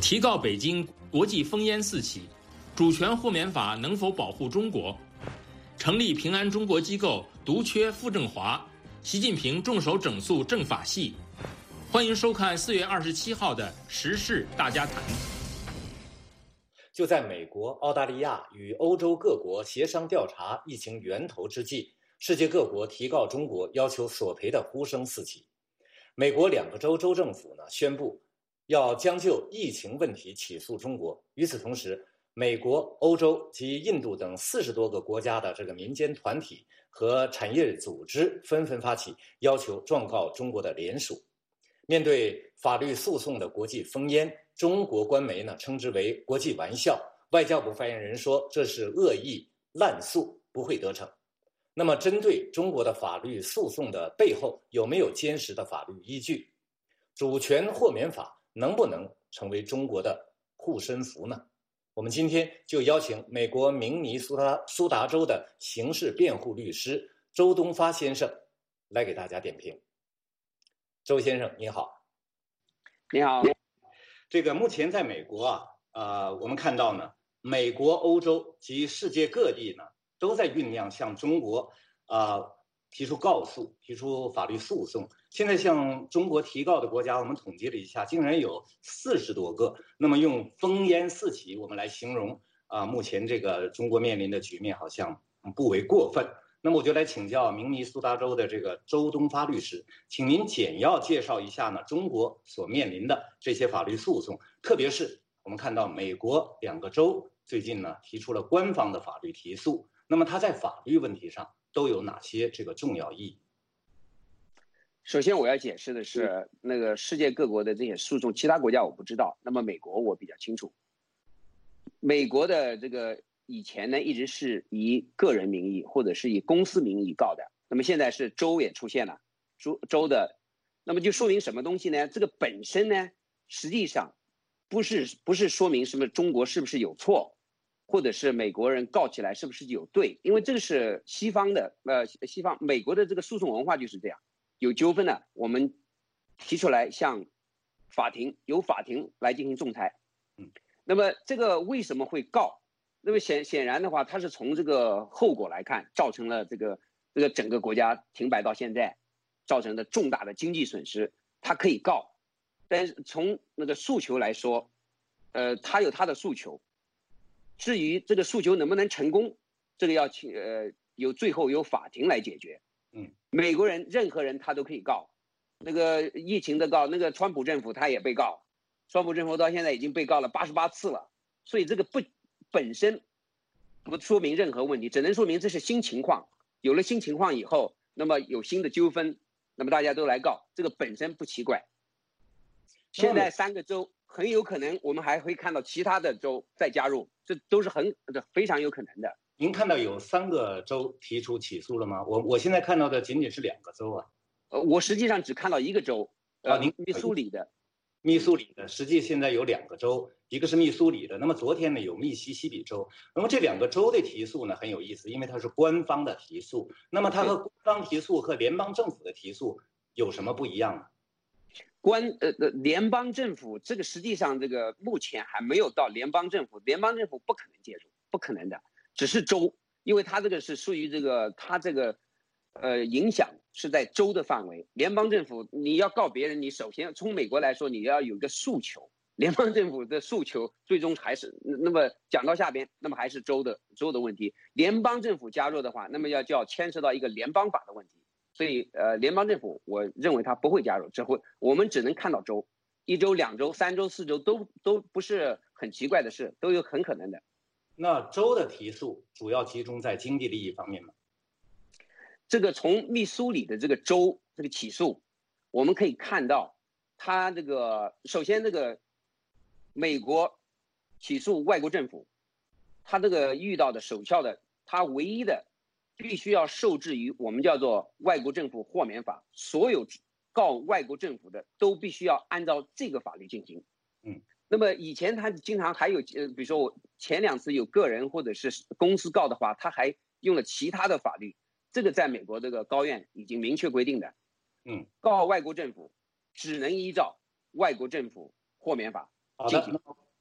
提告北京国际烽烟四起，主权豁免法能否保护中国？成立平安中国机构独缺傅政华，习近平重手整肃政法系。欢迎收看4月27号的时事大家谈。 就在美国、澳大利亚与欧洲各国协商调查疫情源头之际，世界各国提告中国要求索赔的呼声四起。美国2个州州政府宣布要将就疫情问题起诉中国。与此同时，美国、欧洲及印度等40多个国家的民间团体和产业组织纷纷发起要求状告中国的联署。面对法律诉讼的国际烽烟，中国官媒称之为国际玩笑，外交部发言人说这是恶意滥诉，不会得逞。那么针对中国的法律诉讼的背后有没有坚实的法律依据？主权豁免法能不能成为中国的护身符呢？我们今天就邀请美国明尼苏达州的刑事辩护律师周东发先生来给大家点评。周先生你好。 你好。 目前在美国我们看到美国、欧洲及世界各地都在酝酿向中国提出告诉，提出法律诉讼。现在向中国提告的国家，我们统计了一下，竟然有40多个。那么用烽烟四起我们来形容目前中国面临的局面好像不为过分。那么我就来请教明尼苏达州的周东发律师，请您简要介绍一下中国所面临的这些法律诉讼，特别是我们看到美国2个州最近提出了官方的法律提诉，那么它在法律问题上都有哪些重要意义？ 首先我要解释的是，世界各国的这些诉讼，其他国家我不知道，那么美国我比较清楚。美国的以前一直是以个人名义或者是以公司名义告的，那么现在是州也出现了，州的，那么就说明什么东西呢？这个本身实际上不是说明什么中国是不是有错，或者是美国人告起来是不是有对，因为这个是西方美国的诉讼文化就是这样，有纠纷我们提出来向由法庭来进行仲裁。那么这个为什么会告？那么显然的话，它是从后果来看，造成了整个国家停摆到现在，造成的重大的经济损失，它可以告。但是从诉求来说，它有它的诉求。至于这个诉求能不能成功，这个要最后由法庭来解决。美国人任何人他都可以告，疫情的告，川普政府他也被告，川普政府到现在已经被告了88次了，所以这个本身不说明任何问题，只能说明这是新情况。有了新情况以后，那么有新的纠纷，那么大家都来告，这个本身不奇怪。现在3个州很有可能我们还会看到其他的州再加入，这都是非常有可能的。 您看到有3个州提出起诉了吗？我现在看到的仅仅是2个州我实际上只看到1个州，密苏里的。 密苏里的，实际现在有2个州，一个是密苏里的，那么昨天有密西西比州。那么这2个州的提诉很有意思，因为它是官方的提诉。那么它和官方提诉和联邦政府的提诉有什么不一样呢？ 联邦政府这个实际上目前还没有到联邦政府不可能介入，不可能的，只是州，因为它是属于它影响是在州的范围。联邦政府你要告别人，你首先从美国来说你要有一个诉求，联邦政府的诉求最终还是那么讲到下边，那么还是州的问题。联邦政府加入的话，那么就要牵涉到一个联邦法的问题。所以联邦政府我认为他不会加入，我们只能看到州，1州、2州、3州、4州都不是很奇怪的事，都有很可能的。 那州的提诉主要集中在经济利益方面吗？ 从密苏里的州起诉，我们可以看到，他首先美国起诉外国政府，他遇到的首要的，他唯一的必须要受制于我们叫做外国政府豁免法，所有告外国政府的都必须要按照这个法律进行。那么以前他经常还有比如说我前2次有个人或者是公司告的话，他还用了其他的法律，这个在美国高院已经明确规定的。告外国政府只能依照外国政府豁免法进行。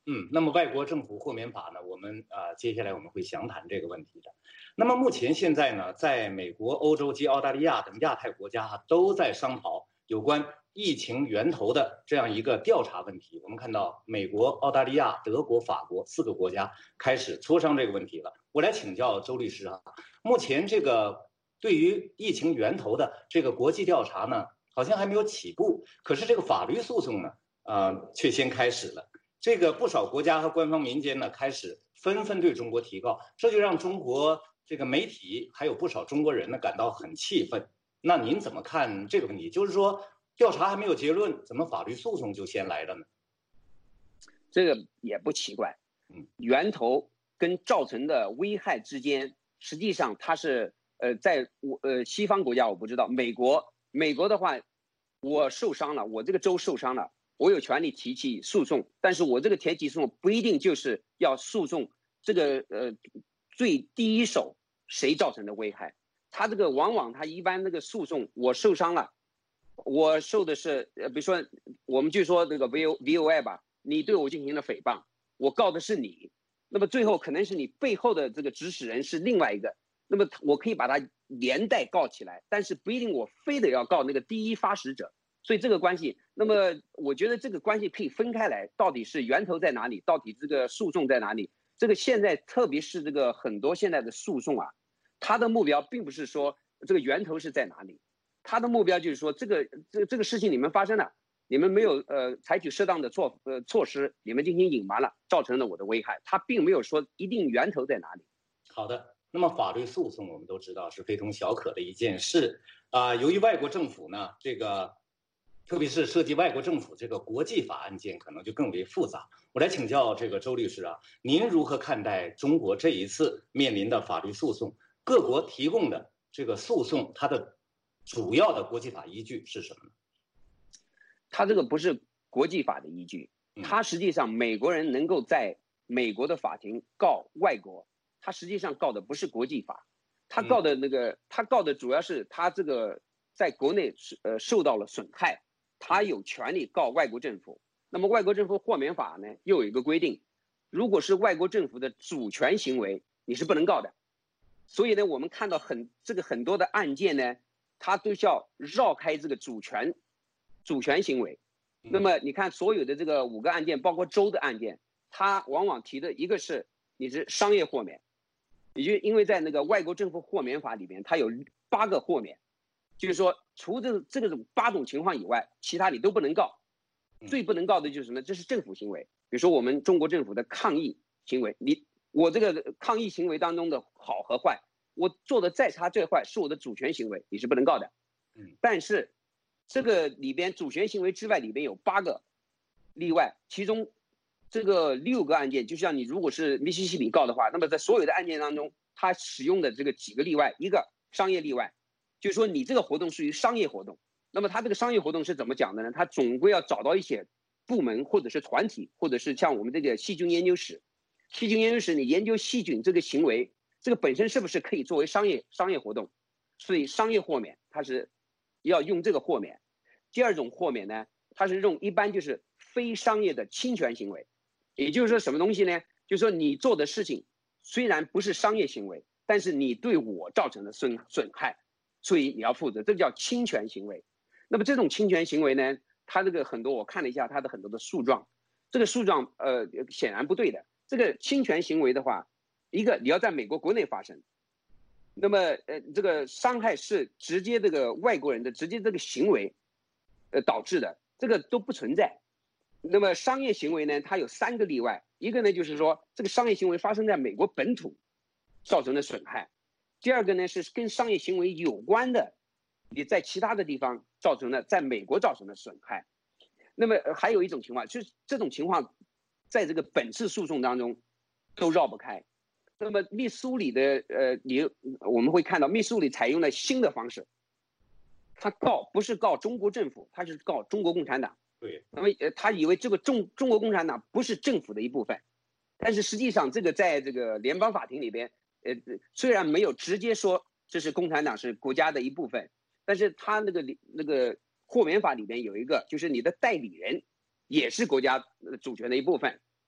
那么外国政府豁免法呢，我们接下来我们会详谈这个问题的。那么目前现在呢，在美国、欧洲及澳大利亚等亚太国家都在商讨有关疫情源头的这样一个调查问题。我们看到美国、澳大利亚、德国、法国4个国家开始磋商这个问题了。我来请教周律师目前这个对于疫情源头的这个国际调查呢，好像还没有起步，可是这个法律诉讼呢，却先开始了。这个不少国家和官方民间呢，开始纷纷对中国提告，这就让中国这个媒体还有不少中国人呢感到很气愤。那您怎么看这个问题？就是说，调查还没有结论，怎么法律诉讼就先来了呢？ 这个也不奇怪，源头跟造成的危害之间，实际上它是在西方国家我不知道，美国的话，我受伤了，我这个州受伤了。我有权利提起诉讼，但是我这个提起诉讼不一定就是要诉讼这个最第一手谁造成的危害。他这个往往他一般那个诉讼，我受伤了，我受的是比如说我们就说这个 VOA 吧，你对我进行了诽谤，我告的是你，那么最后可能是你背后的这个指使人是另外一个，那么我可以把它连带告起来，但是不一定我非得要告那个第一发始者。所以这个关系，那么我觉得这个关系可以分开来，到底是源头在哪里，到底这个诉讼在哪里？这个现在特别是这个很多现在的诉讼它的目标并不是说这个源头是在哪里，它的目标就是说这个事情你们发生了，你们没有采取适当的措施，你们进行隐瞒了，造成了我的危害，它并没有说一定源头在哪里。 好的，那么法律诉讼我们都知道是非同小可的一件事由于外国政府呢这个。特别是涉及外国政府这个国际法案件，可能就更为复杂。我来请教这个周律师您如何看待中国这一次面临的法律诉讼？各国提供的这个诉讼，它的主要的国际法依据是什么呢？ 它这个不是国际法的依据，它实际上美国人能够在美国的法庭告外国，他实际上告的不是国际法，他告的主要是他这个在国内受到了损害。他有权利告外国政府，那么外国政府豁免法呢又有一个规定，如果是外国政府的主权行为，你是不能告的。所以呢，我们看到很多的案件呢，它都是要绕开这个主权行为。那么你看所有的这个5个案件，包括州的案件，它往往提的一个是你是商业豁免，也就因为在那个外国政府豁免法里面，它有8个豁免。就是说，除这种8种情况以外，其他你都不能告。最不能告的就是什么？这是政府行为，比如说我们中国政府的抗议行为，我这个抗议行为当中的好和坏，我做的再差再坏是我的主权行为，你是不能告的。但是这个里边主权行为之外，里边有8个例外，其中这个6个案件，就像你如果是密西西比告的话，那么在所有的案件当中，它使用的这个几个例外，一个商业例外。就是说你这个活动属于商业活动，那么他这个商业活动是怎么讲的呢？他总归要找到一些部门或者是团体，或者是像我们这个细菌研究室，你研究细菌这个行为，这个本身是不是可以作为商业活动？所以商业豁免它是要用这个豁免。第2种豁免呢，它是用一般就是非商业的侵权行为，也就是说什么东西呢？就是说你做的事情虽然不是商业行为，但是你对我造成的损害。所以你要负责，这叫侵权行为。那么这种侵权行为呢，它这个很多我看了一下它的很多的诉状，这个诉状显然不对的。这个侵权行为的话，一个你要在美国国内发生，那么这个伤害是直接这个外国人的直接这个行为导致的，这个都不存在。那么商业行为呢，它有3个例外，一个呢就是说这个商业行为发生在美国本土造成的损害。第2个呢是跟商业行为有关的，你在其他的地方造成的，在美国造成的损害。那么还有一种情况，就是这种情况在这个本次诉讼当中都绕不开。那么密苏里的我们会看到密苏里采用了新的方式，他不是告中国政府，他是告中国共产党。 对。 那么他以为这个中国共产党不是政府的一部分，但是实际上这个在这个联邦法庭里边。虽然没有直接说这是共产党是国家的一部分，但是他那个豁免法里面有一个，就是你的代理人也是国家主权的一部分。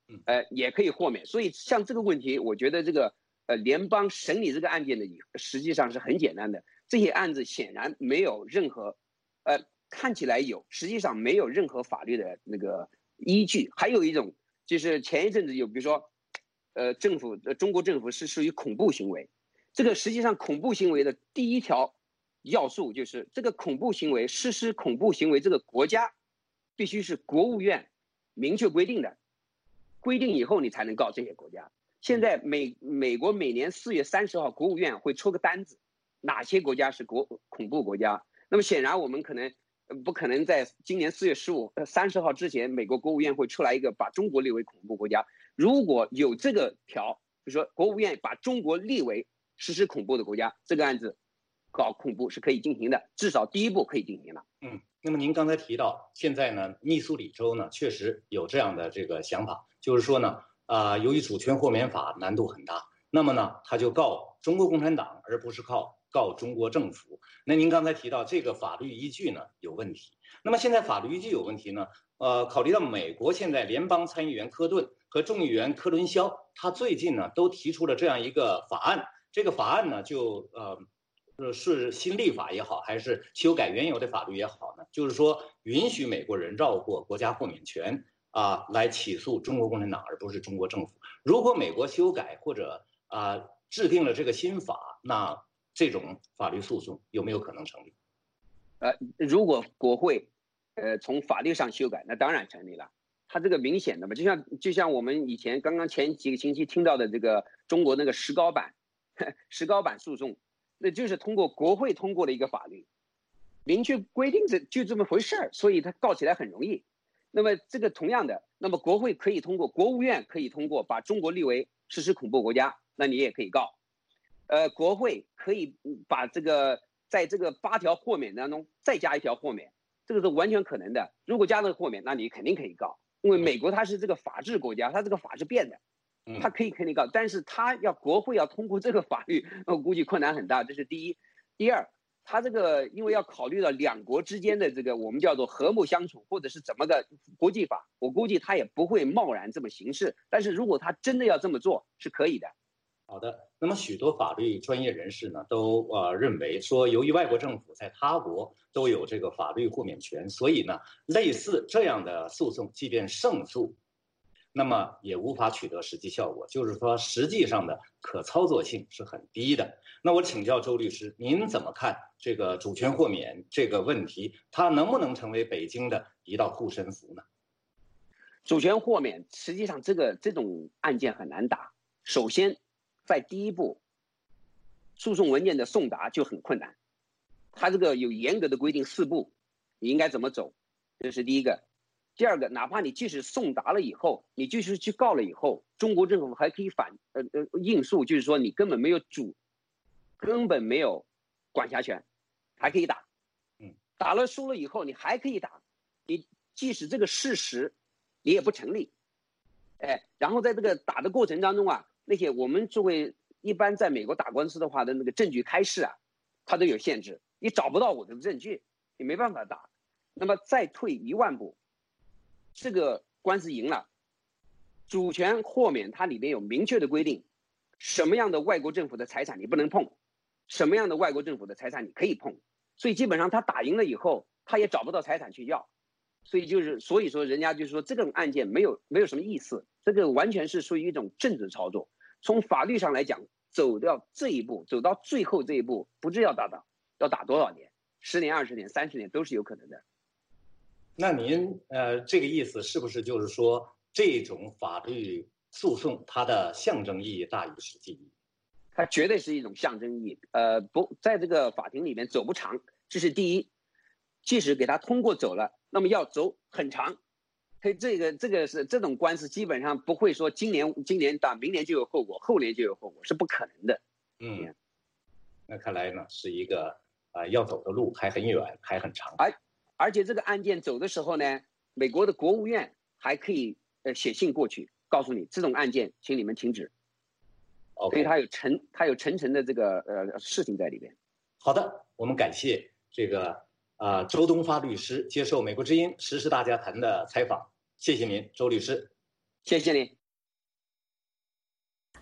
也可以豁免。所以像这个问题，我觉得这个联邦审理这个案件的实际上是很简单的。这些案子显然没有任何，看起来有，实际上没有任何法律的那个依据。还有一种就是前一阵子有，比如说，中国政府是属于恐怖行为，这个实际上恐怖行为的第一条要素就是这个恐怖行为实施恐怖行为这个国家必须是国务院明确规定的，规定以后你才能告这些国家。现在美国每年4月30号国务院会出个单子，哪些国家是恐怖国家。那么显然我们不可能在今年4月30号之前，美国国务院会出来一个把中国列为恐怖国家。如果有这个条，比如说国务院把中国列为实施恐怖的国家，这个案子搞恐怖是可以进行的，至少第一步可以进行了。 那么您刚才提到，现在呢，密苏里州呢确实有这样的这个想法，就是说呢，由于主权豁免法难度很大，那么呢，他就告中国共产党，而不是告中国政府。那您刚才提到这个法律依据呢有问题，那么现在法律依据有问题呢，考虑到美国现在联邦参议员科顿和众议员科伦肖，他最近呢都提出了这样一个法案，这个法案呢是新立法也好，还是修改原有的法律也好呢，就是说允许美国人绕过国家豁免权来起诉中国共产党，而不是中国政府。如果美国修改或者制定了这个新法，那这种法律诉讼有没有可能成立？ 如果国会从法律上修改，那当然成立了。它这个明显的嘛，就像我们以前刚刚前几个星期听到的这个中国那个石膏版诉讼，那就是通过国会通过的一个法律，明确规定就这么回事儿，所以它告起来很容易。那么这个同样的，那么国会可以通过，国务院可以通过把中国列为实施恐怖国家，那你也可以告。国会可以把这个在这个8条豁免当中再加1条豁免，这个是完全可能的。如果加了豁免，那你肯定可以告，因为美国它是这个法治国家，它这个法是变的，它肯定告。但是它国会要通过这个法律，我估计困难很大，这是第一。第二，它这个因为要考虑到两国之间的这个我们叫做和睦相处，或者是怎么个国际法，我估计他也不会贸然这么行事。但是如果他真的要这么做，是可以的。 好的，那么许多法律专业人士呢都认为说，由于外国政府在他国都有这个法律豁免权，所以呢，类似这样的诉讼，即便胜诉，那么也无法取得实际效果，就是说实际上的可操作性是很低的。那我请教周律师，您怎么看这个主权豁免这个问题？它能不能成为北京的一道护身符呢？ 主权豁免实际上这种案件很难打。首先，在第一步，诉讼文件的送达就很困难。它这个有严格的规定4步，你应该怎么走，这是第一个。第二个，哪怕你即使送达了以后，你即使去告了以后，中国政府还可以应诉，就是说你根本没有管辖权，还可以打。打了输了以后，你还可以打，你即使这个事实你也不成立。然后在这个打的过程当中那些我们作为一般在美国打官司的话的那个证据开示它都有限制，你找不到我的证据，你没办法打。那么再退1万步，这个官司赢了，主权豁免它里面有明确的规定，什么样的外国政府的财产你不能碰，什么样的外国政府的财产你可以碰。所以基本上他打赢了以后，他也找不到财产去要。所以说人家就是说这个案件没有什么意思，这个完全是属于一种政治操作。从法律上来讲，走到这一步，走到最后这一步，不知要打多少年，10年、20年、30年都是有可能的。 那您这个意思是不是就是说，这种法律诉讼它的象征意义大于实际意义？ 它绝对是一种象征意义，不在这个法庭里面走不长，这是第一。即使给他通过走了，那么要走很长。这个是这种官司基本上不会说今年打，明年就有后果，后年就有后果，是不可能的。 那看来呢是一个要走的路还很远，还很长。 而且这个案件走的时候呢，美国的国务院还可以写信过去，告诉你这种案件，请你们停止。所以它有层层的这个事情在里边。 好的，我们感谢这个周东发律师接受美国之音时事大家谈的采访，谢谢您，周律师。 谢谢您。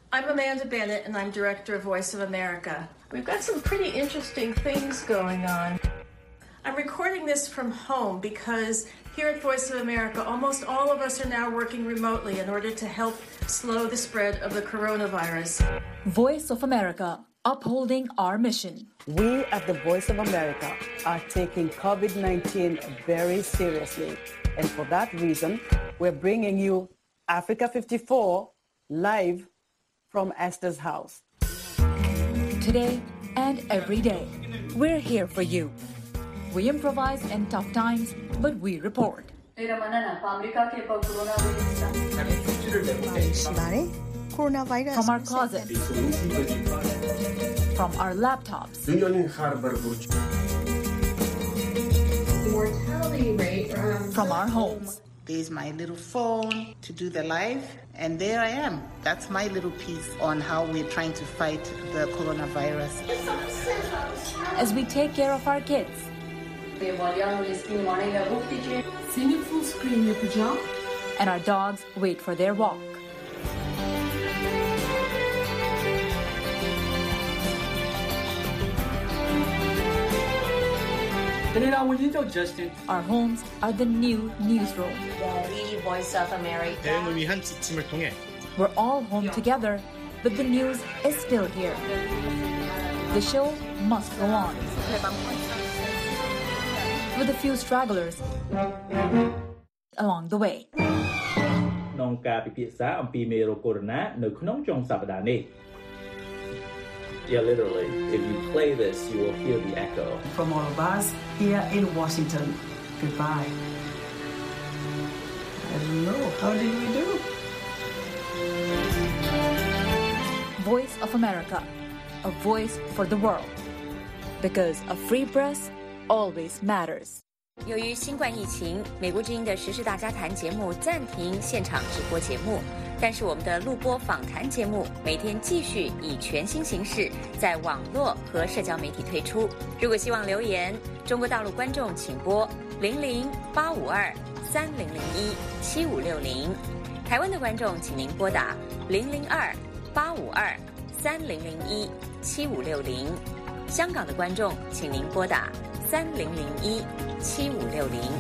I'm Amanda Bennett, and I'm director of Voice of America. We've got some pretty interesting things going on. I'm recording this from home because here at Voice of America, almost all of us are now working remotely in order to help slow the spread of the coronavirus. Voice of America, upholding our mission. We at the Voice of America are taking COVID-19 very seriously. And for that reason, we're bringing you Africa 54 live from Esther's house. Today and every day, we're here for you. We improvise in tough times, but we report. From our closets, from our laptops, mortality rate from our homes. There's my little phone to do the live, and there I am. That's my little piece on how we're trying to fight the coronavirus. As we take care of our kids, seeing it full screen your pajamas, and our dogs wait for their walk. Our homes are the new newsroom. The Voice of America. We're all home together, but the news is still here. The show must go on. With a few stragglers along the way. ក្នុងការពិភាក្សាអំពីមេរោគកូវីដ -19 នៅក្នុងចុងសប្តាហ៍នេះ Yeah, literally. If you play this, you will hear the echo. From all of us here in Washington, goodbye. I don't know, how did we do? Voice of America, a voice for the world. Because a free press always matters. 由于新冠疫情，美国之音的时事大家谈节目暂停现场直播节目，但是我们的录播访谈节目每天继续以全新形式在网络和社交媒体推出。如果希望留言，中国大陆观众请拨0085230017560，台湾的观众请您拨打002-852-3001-7560，香港的观众请您拨打3001-7560。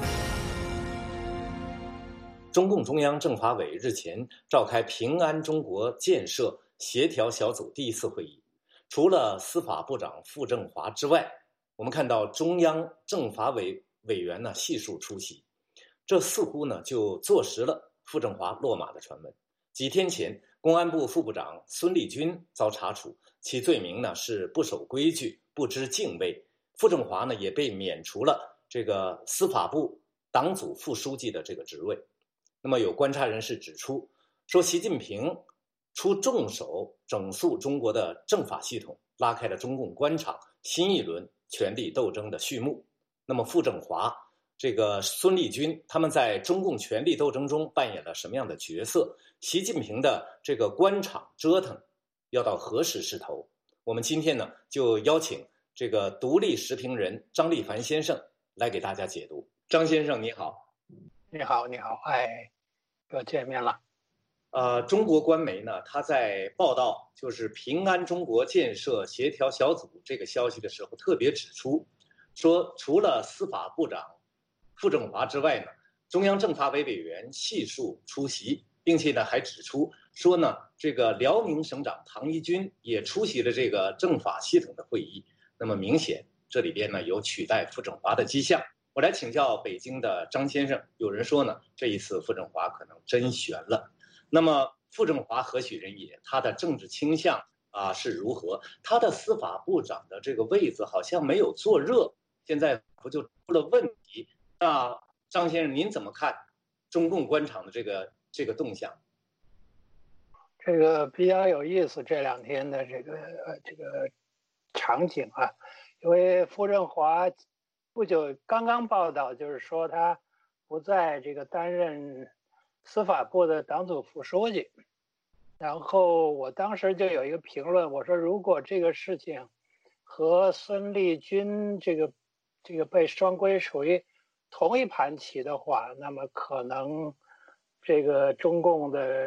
中共中央政法委日前召开平安中国建设协调小组第一次会议，除了司法部长傅政华之外，我们看到中央政法委委员呢悉数出席，这似乎呢就坐实了傅政华落马的传闻。几天前，公安部副部长孙立军遭查处，其罪名呢是不守规矩、不知敬畏。傅政华呢也被免除了这个司法部党组副书记的这个职位。那么有观察人士指出，说习近平出重手整肃中国的政法系统，拉开了中共官场新一轮权力斗争的序幕。那么傅政华、这个孙立军，他们在中共权力斗争中扮演了什么样的角色？习近平的这个官场折腾要到何时是头？我们今天呢就邀请这个独立时评人张立凡先生来给大家解读。张先生你好。 你好，你好，哎，又见面了。 中国官媒呢，他在报道就是平安中国建设协调小组这个消息的时候，特别指出，说除了司法部长傅政华之外呢，中央政法委委员悉数出席，并且呢还指出说呢，这个辽宁省长唐一军也出席了这个政法系统的会议。那么明显这里边呢有取代傅政华的迹象。我来请教北京的张先生，有人说呢，这一次傅政华可能真悬了。那么傅政华何许人也？他的政治倾向是如何？他的司法部长的这个位子好像没有坐热，现在不就出了问题？那张先生您怎么看中共官场的这个动向？ 这个比较有意思，这两天的这个场景啊，因为傅政华不久刚刚报道，就是说他不再这个担任司法部的党组副书记。然后我当时就有一个评论，我说如果这个事情和孙立军这个被双规属于同一盘棋的话，那么可能这个中共的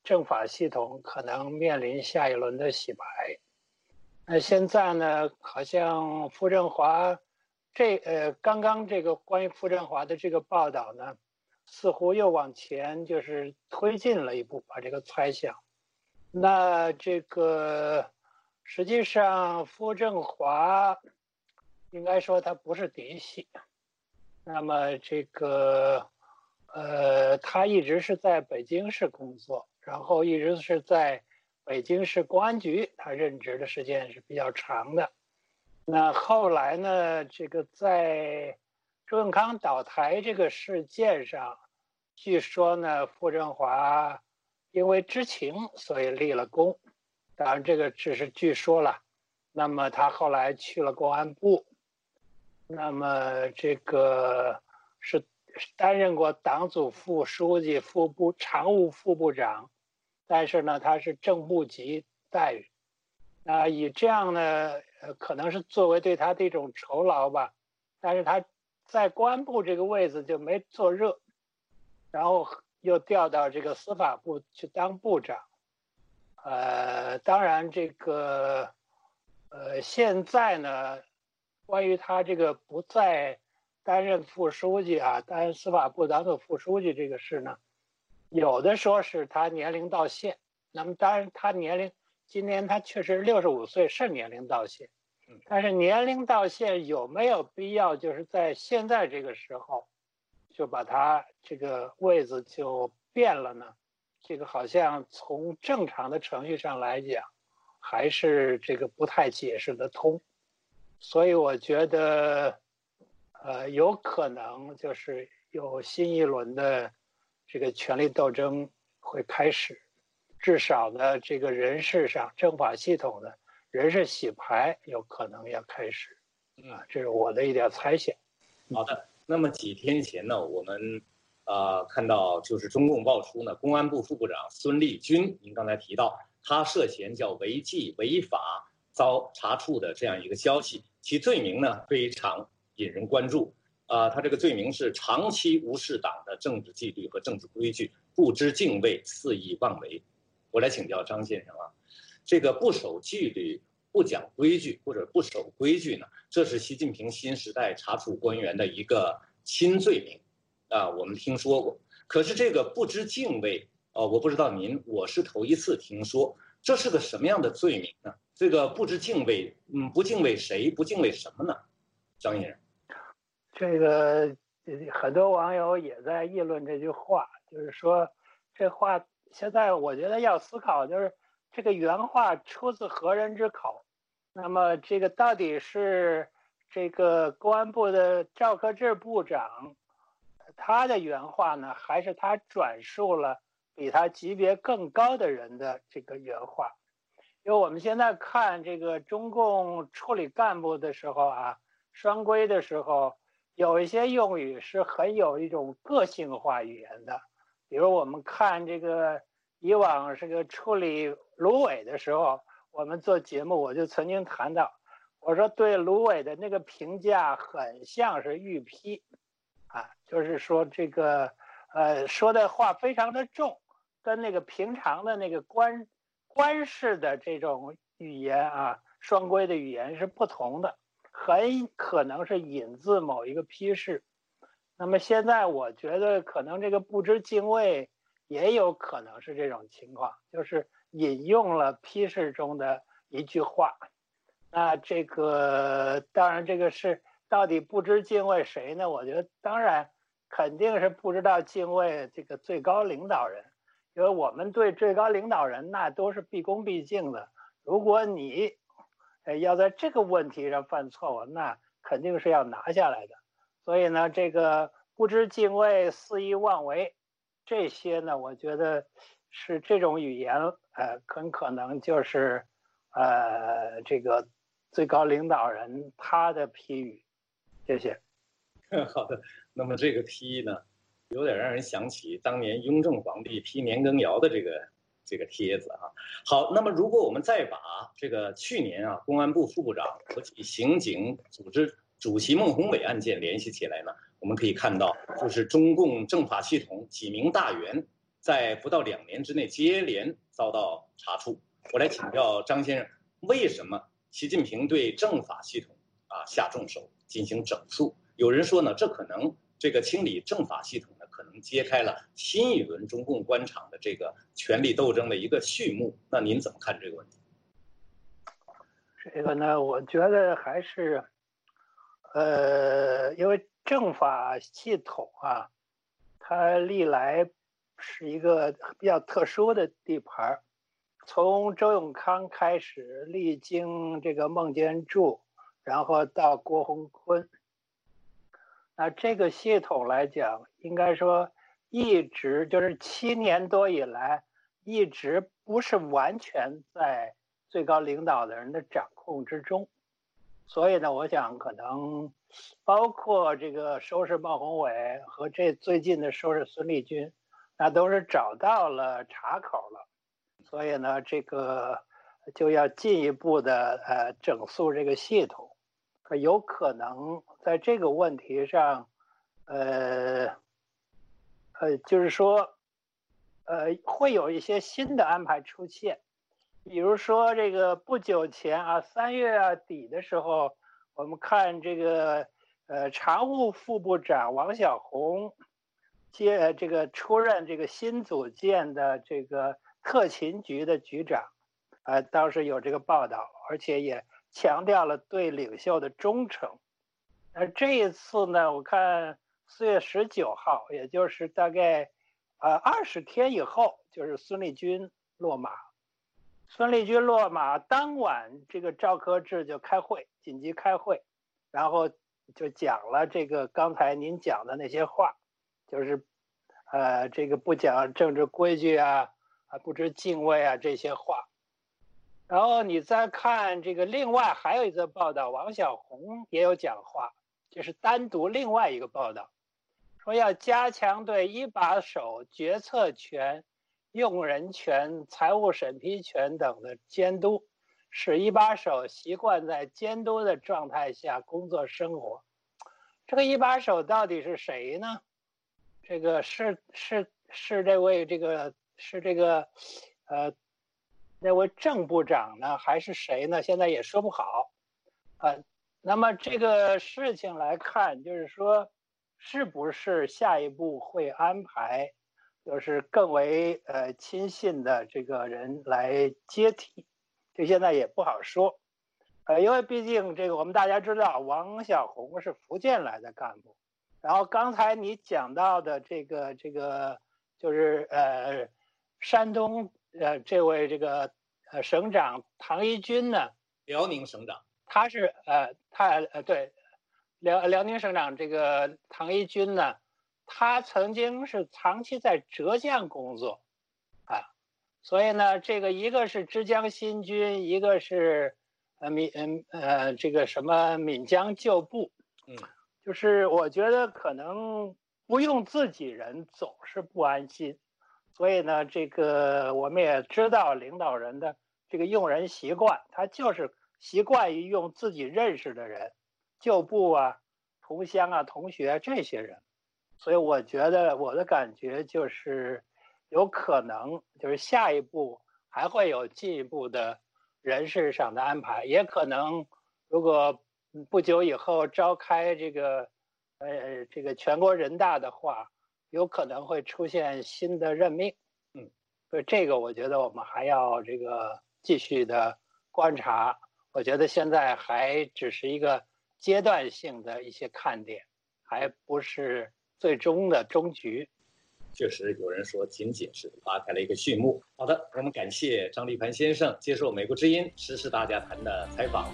政法系统可能面临下一轮的洗牌。那现在呢，好像傅政华刚刚这个关于傅政华的这个报道呢，似乎又往前就是推进了一步，把这个猜想。那这个实际上傅政华应该说他不是嫡系，那么这个他一直是在北京市工作，然后一直是在北京市公安局，他任职的时间是比较长的。那后来呢，这个在周永康倒台这个事件上，据说呢，傅政华因为知情，所以立了功。当然，这个只是据说了。那么他后来去了公安部，那么这个是担任过党组副书记、常务副部长，但是呢，他是正部级待遇。以这样呢，可能是作为对他的一种酬劳吧。但是他在公安部这个位子就没坐热，然后又调到这个司法部去当部长。当然这个现在呢，关于他这个不再担任副书记啊，担任司法部党组副书记这个事呢，有的说是他年龄到限。那么当然他今年他确实65岁是年龄到限，但是年龄到限有没有必要就是在现在这个时候就把他这个位子就变了呢？这个好像从正常的程序上来讲，还是这个不太解释得通。所以我觉得有可能就是有新一轮的这个权力斗争会开始，至少呢这个人事上政法系统的人事洗牌有可能要开始这是我的一点猜想。 好的，那么几天前呢，我们看到就是中共爆出呢，公安部副部长孙立军，您刚才提到他涉嫌叫违纪违法遭查处的这样一个消息，其罪名呢非常引人关注。他这个罪名是长期无视党的政治纪律和政治规矩，不知敬畏，肆意妄为。我来请教张先生啊，这个不守纪律、不讲规矩或者不守规矩呢，这是习近平新时代查处官员的一个新罪名我们听说过。可是这个不知敬畏我不知道我是头一次听说，这是个什么样的罪名呢？这个不知敬畏，不敬畏谁，不敬畏什么呢？张先生， 这个很多网友也在议论这句话，就是说这话现在我觉得要思考，就是这个原话出自何人之口？那么这个到底是这个公安部的赵克志部长他的原话呢，还是他转述了比他级别更高的人的这个原话？因为我们现在看这个中共处理干部的时候双规的时候，有一些用语是很有一种个性化语言的。比如我们看这个以往这个处理芦苇的时候，我们做节目我就曾经谈到，我说对芦苇的那个评价很像是预批就是说这个说的话非常的重，跟那个平常的那个官式的这种语言双规的语言是不同的，很可能是引自某一个批示。那么现在我觉得可能这个不知敬畏也有可能是这种情况，就是引用了批示中的一句话。那这个当然这个是到底不知敬畏谁呢？我觉得当然肯定是不知道敬畏这个最高领导人，因为我们对最高领导人那都是毕恭毕敬的。如果你要在这个问题上犯错误，那肯定是要拿下来的。所以呢，这个不知敬畏、肆意妄为，这些呢，我觉得是这种语言，很可能就是这个最高领导人他的批语。谢谢。 好的，那么这个批呢，有点让人想起当年雍正皇帝批年羹尧的这个帖子好，那么如果我们再把这个去年公安部副部长国际刑警组织主席孟宏伟案件联系起来呢，我们可以看到，就是中共政法系统几名大员在不到2年之内接连遭到查处。我来请教张先生，为什么习近平对政法系统下重手进行整肃？有人说呢，这可能这个清理政法系统呢，可能揭开了新一轮中共官场的这个权力斗争的一个序幕。那您怎么看这个问题？ 这个呢，我觉得还是，因为政法系统啊，它历来是一个比较特殊的地盘。从周永康开始，历经这个孟建柱，然后到郭洪坤，那这个系统来讲，应该说一直就是7年多以来，一直不是完全在最高领导的人的掌控之中。所以呢，我想可能包括这个收拾孟宏伟和这最近的收拾孙立军，那都是找到了茬口了。所以呢，这个就要进一步的整肃这个系统，有可能在这个问题上，就是说，会有一些新的安排出现，比如说这个不久前3月底的时候，我们看这个常务副部长王小洪出任这个新组建的这个特勤局的局长，当时有这个报道，而且也强调了对领袖的忠诚。这一次呢，我看4月19号，也就是大概20天以后，就是孙立军落马。孙立军落马当晚，这个赵克志就开会，紧急开会，然后就讲了这个刚才您讲的那些话，就是这个不讲政治规矩不知敬畏这些话。然后你再看这个另外还有一则报道，王小洪也有讲话，就是单独另外一个报道，说要加强对一把手决策权、用人权、财务审批权等的监督，使一把手习惯在监督的状态下工作生活。这个一把手到底是谁呢？这个是这位那位郑部长呢，还是谁呢？现在也说不好那么这个事情来看，就是说是不是下一步会安排就是更为亲信的这个人来接替，这现在也不好说因为毕竟这个我们大家知道王小洪是福建来的干部，然后刚才你讲到的这个就是山东这位这个省长唐一军呢， 辽宁省长， 他是对辽宁省长这个唐一军呢，他曾经是长期在浙江工作所以呢，这个一个是之江新军，一个是这个什么闽江旧部，就是我觉得可能不用自己人总是不安心。所以呢，这个我们也知道领导人的这个用人习惯，他就是习惯于用自己认识的人，旧部同乡同学这些人。所以我觉得我的感觉就是有可能就是下一步还会有进一步的人事上的安排，也可能如果不久以后召开这个全国人大的话，有可能会出现新的任命，所以这个我觉得我们还要这个继续的观察。我觉得现在还只是一个阶段性的一些看点，还不是最终的终局。 确实有人说仅仅是拉开了一个序幕。好的，我们感谢张立盘先生接受美国之音时事大家谈的采访。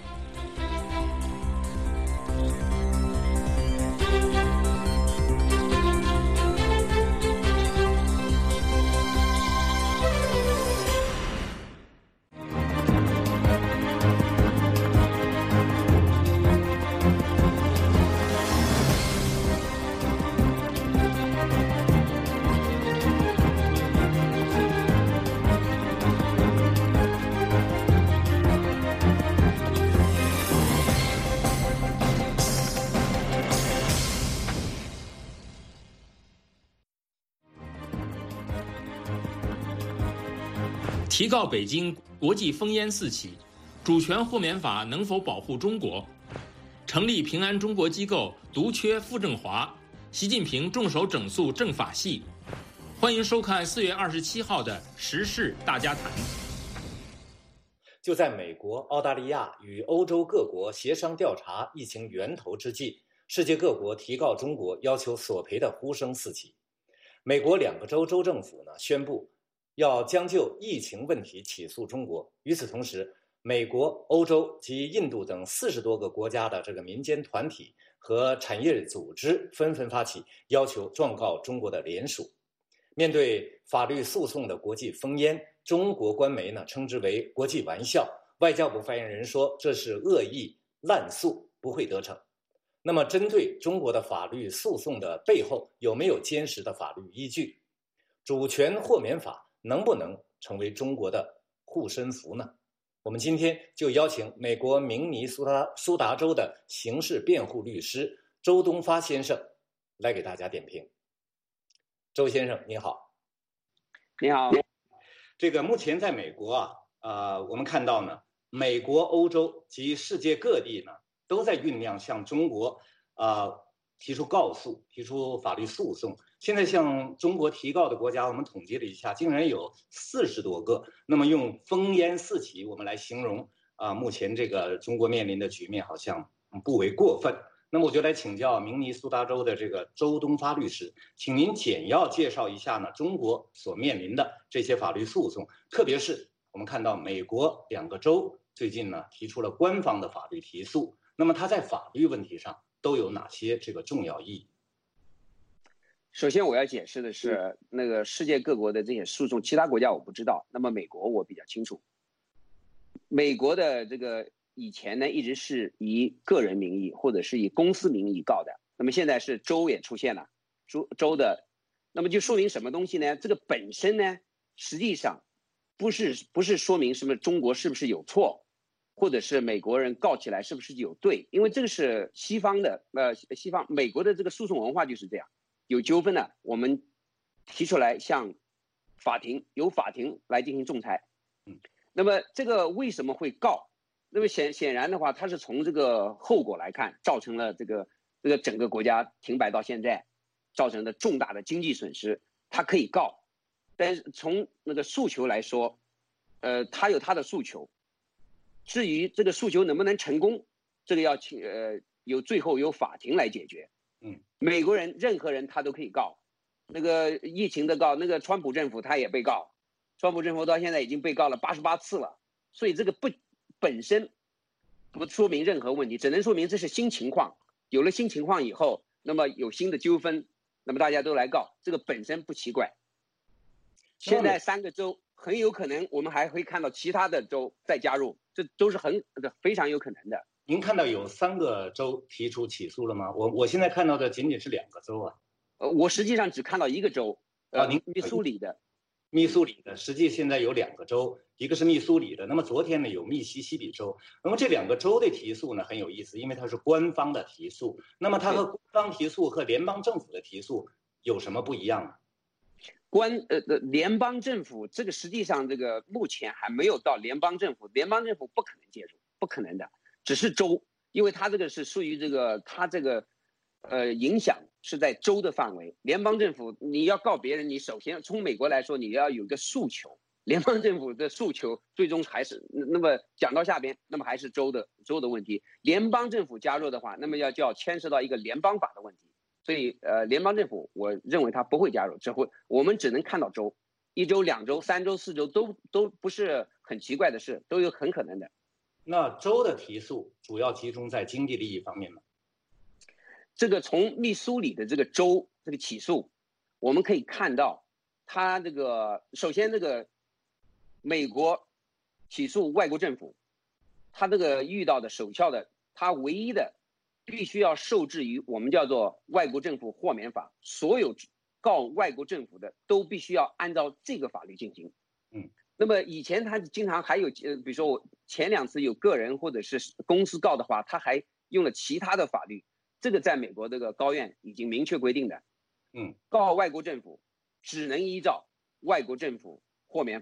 提告北京国际烽烟四起，主权豁免法能否保护中国？成立平安中国机构独缺傅政华，习近平重手整肃政法系。欢迎收看4月27号的时事大家谈。 就在美国、澳大利亚与欧洲各国协商调查疫情源头之际，世界各国提告中国要求索赔的呼声四起。美国2个州州政府宣布要将就疫情问题起诉中国。与此同时，美国、欧洲及印度等40多个国家的这个民间团体和产业组织纷纷发起要求状告中国的联署。面对法律诉讼的国际烽烟，中国官媒称之为国际玩笑，外交部发言人说这是恶意滥诉，不会得逞。那么针对中国的法律诉讼的背后有没有坚实的法律依据？主权豁免法能不能成为中国的护身符呢？我们今天就邀请美国明尼苏达州的刑事辩护律师周东发先生来给大家点评。周先生你好。 你好。 这个目前在美国我们看到美国、欧洲及世界各地都在酝酿向中国提出告诉，提出法律诉讼。现在向中国提告的国家，我们统计了一下，竟然有40多个。那么用烽烟四起我们来形容目前这个中国面临的局面，好像不为过分。那么我就来请教明尼苏达州的这个周东发律师，请您简要介绍一下中国所面临的这些法律诉讼，特别是我们看到美国2个州最近提出了官方的法律提诉，那么它在法律问题上都有哪些这个重要意义？ 首先我要解释的是，那个世界各国的这些诉讼，其他国家我不知道，那么美国我比较清楚。美国的这个以前一直是以个人名义或者是以公司名义告的，那么现在是州也出现了，州的，那么就说明什么东西呢？这个本身实际上不是说明什么中国是不是有错，或者是美国人告起来是不是有对，因为这个是西方美国的这个诉讼文化就是这样，有纠纷我们提出来向法庭，由法庭来进行仲裁。那么这个为什么会告？那么显然的话，它是从这个后果来看，造成了这个整个国家停摆到现在，造成的重大的经济损失，它可以告。但是从那个诉求来说，它有它的诉求。至于这个诉求能不能成功，这个要最后由法庭来解决。美国人任何人他都可以告，那个疫情的告，那个川普政府他也被告，川普政府到现在已经被告了88次了，所以这个本身不说明任何问题，只能说明这是新情况。有了新情况以后，那么有新的纠纷，那么大家都来告，这个本身不奇怪。现在3个州很有可能我们还会看到其他的州再加入，这都是非常有可能的。 您看到有3个州提出起诉了吗？我现在看到的仅仅是2个州我实际上只看到1个州，密苏里的。 密苏里的，实际现在有2个州，一个是密苏里的，那么昨天有密西西比州。那么这2个州的提诉很有意思，因为它是官方的提诉。那么它和官方提诉和联邦政府的提诉有什么不一样呢？ 联邦政府这个实际上这个目前还没有到联邦政府，联邦政府不可能介入，不可能的，只是州，因为它这个是属于它这个影响是在州的范围。联邦政府你要告别人，你首先从美国来说你要有个诉求，联邦政府的诉求最终还是那么讲到下边，那么还是州的问题。联邦政府加入的话，那么就要牵涉到一个联邦法的问题。所以联邦政府我认为他不会加入，我们只能看到州，1州、2州、3州、4州都不是很奇怪的事，都有很可能的。 那州的提诉主要集中在经济利益方面吗？ 这个从密苏里的这个州这个起诉，我们可以看到，他这个首先这个美国起诉外国政府，他这个遇到的首要的，他唯一的必须要受制于我们叫做外国政府豁免法，所有告外国政府的都必须要按照这个法律进行。那么以前他经常还有比如说我前2次有个人或者是公司告的话，他还用了其他的法律，这个在美国这个高院已经明确规定的。告外国政府只能依照外国政府豁免法，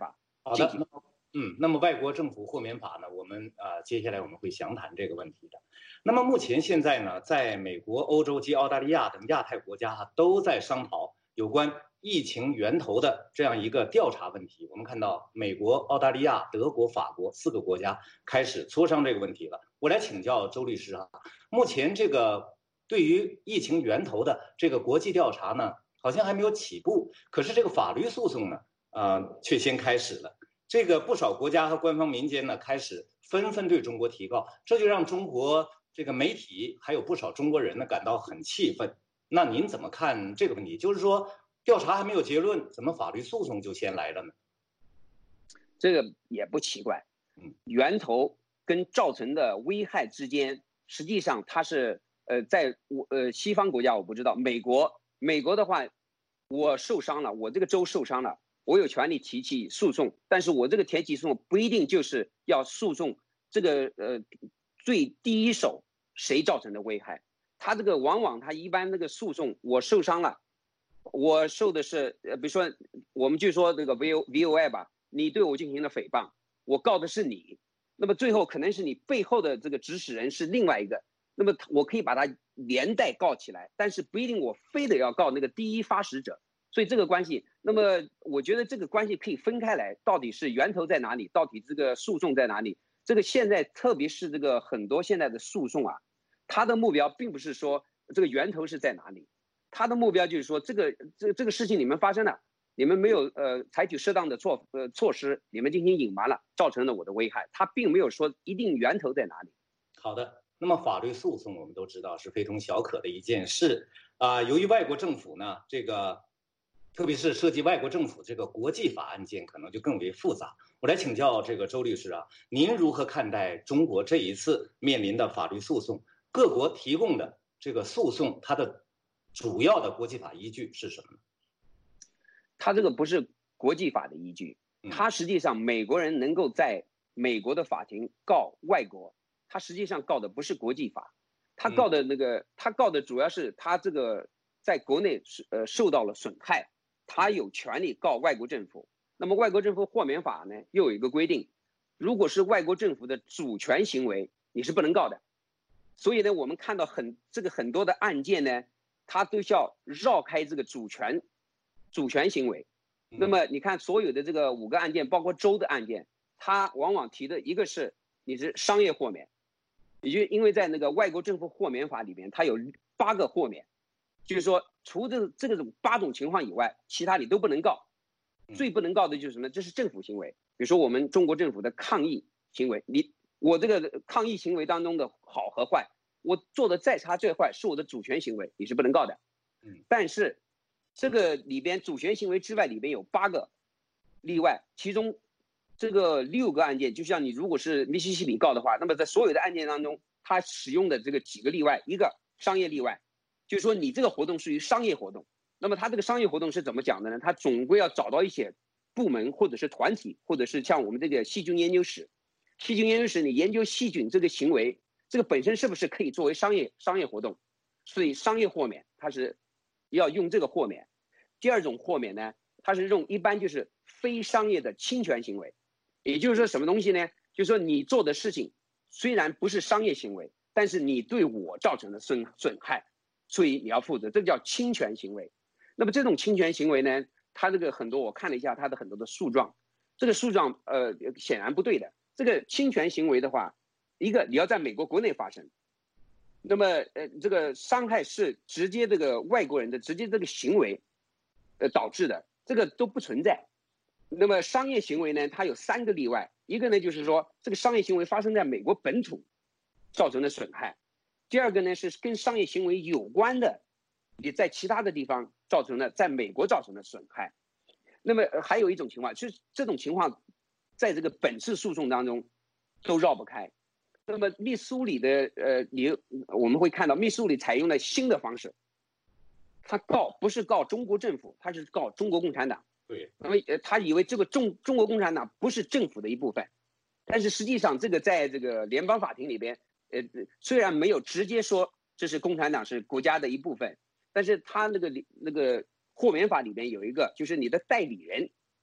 进行。那么外国政府豁免法呢，我们接下来我们会详谈这个问题的。那么目前现在呢，在美国、欧洲及澳大利亚等亚太国家都在商讨有关疫情源头的这样一个调查问题。我们看到美国、澳大利亚、德国、法国4个国家开始磋商这个问题了。我来请教周律师目前这个对于疫情源头的这个国际调查呢，好像还没有起步，可是这个法律诉讼呢，却先开始了。这个不少国家和官方民间呢，开始纷纷对中国提告，这就让中国这个媒体还有不少中国人呢感到很气愤。那您怎么看这个问题？就是说，调查还没有结论，怎么法律诉讼就先来了呢？ 这个也不奇怪，源头跟造成的危害之间，实际上它是在西方国家我不知道，美国的话，我受伤了，我这个州受伤了。我有权利提起诉讼，但是我这个提起诉讼不一定就是要诉讼这个最第一手谁造成的危害。他这个往往他一般那个诉讼，我受伤了，我受的是比如说我们就说这个 VOI 吧，你对我进行了诽谤，我告的是你，那么最后可能是你背后的这个指使人是另外一个，那么我可以把它连带告起来，但是不一定我非得要告那个第一发始者。所以这个关系，那么我觉得这个关系可以分开来，到底是源头在哪里，到底这个诉讼在哪里？这个现在特别是这个很多现在的诉讼它的目标并不是说这个源头是在哪里，它的目标就是说这个事情你们发生了，你们没有采取适当的措施，你们进行隐瞒了，造成了我的危害，它并没有说一定源头在哪里。 好的，那么法律诉讼我们都知道是非同小可的一件事由于外国政府呢这个。特别是涉及外国政府这个国际法案件，可能就更为复杂。我来请教这个周律师您如何看待中国这一次面临的法律诉讼？各国提供的这个诉讼，它的主要的国际法依据是什么呢？ 它这个不是国际法的依据，它实际上美国人能够在美国的法庭告外国，他实际上告的不是国际法，他告的主要是他这个在国内受到了损害。他有权利告外国政府，那么外国政府豁免法呢又有一个规定，如果是外国政府的主权行为，你是不能告的。所以呢，我们看到很多的案件呢，它都需要绕开这个主权行为。那么你看所有的这个5个案件，包括州的案件，它往往提的一个是你是商业豁免，也就因为在那个外国政府豁免法里面，它有8个豁免。就是说，除了这种8种情况以外，其他你都不能告。最不能告的就是什么？这是政府行为。比如说我们中国政府的抗议行为，我这个抗议行为当中的好和坏，我做的再差再坏，是我的主权行为，你是不能告的。但是这个里边主权行为之外，里边有8个例外，其中这个6个案件，就像你如果是密西西比告的话，那么在所有的案件当中，他使用的这个几个例外，一个商业例外。就是说你这个活动属于商业活动，那么他这个商业活动是怎么讲的呢？他总归要找到一些部门或者是团体，或者是像我们这个细菌研究室，你研究细菌这个行为，这个本身是不是可以作为商业活动？所以商业豁免它是要用这个豁免。第2种豁免呢，它是用一般就是非商业的侵权行为，也就是说什么东西呢？就是说你做的事情虽然不是商业行为，但是你对我造成的损害。所以你要负责，这个叫侵权行为。那么这种侵权行为呢，它这个很多我看了一下它的很多的诉状，这个诉状显然不对的。这个侵权行为的话，一个你要在美国国内发生，那么这个伤害是直接这个外国人的直接这个行为导致的，这个都不存在。那么商业行为呢，它有3个例外，一个呢就是说这个商业行为发生在美国本土造成的损害。第2个呢是跟商业行为有关的，你在其他的地方造成的，在美国造成的损害。那么还有一种情况，就是这种情况在这个本次诉讼当中都绕不开。那么密苏里的我们会看到密苏里采用了新的方式，他不是告中国政府，他是告中国共产党。 对， 那么他以为这个中国共产党不是政府的一部分，但是实际上这个在这个联邦法庭里边。虽然没有直接说这是共产党是国家的一部分，但是他那个豁免法里面有一个，就是你的代理人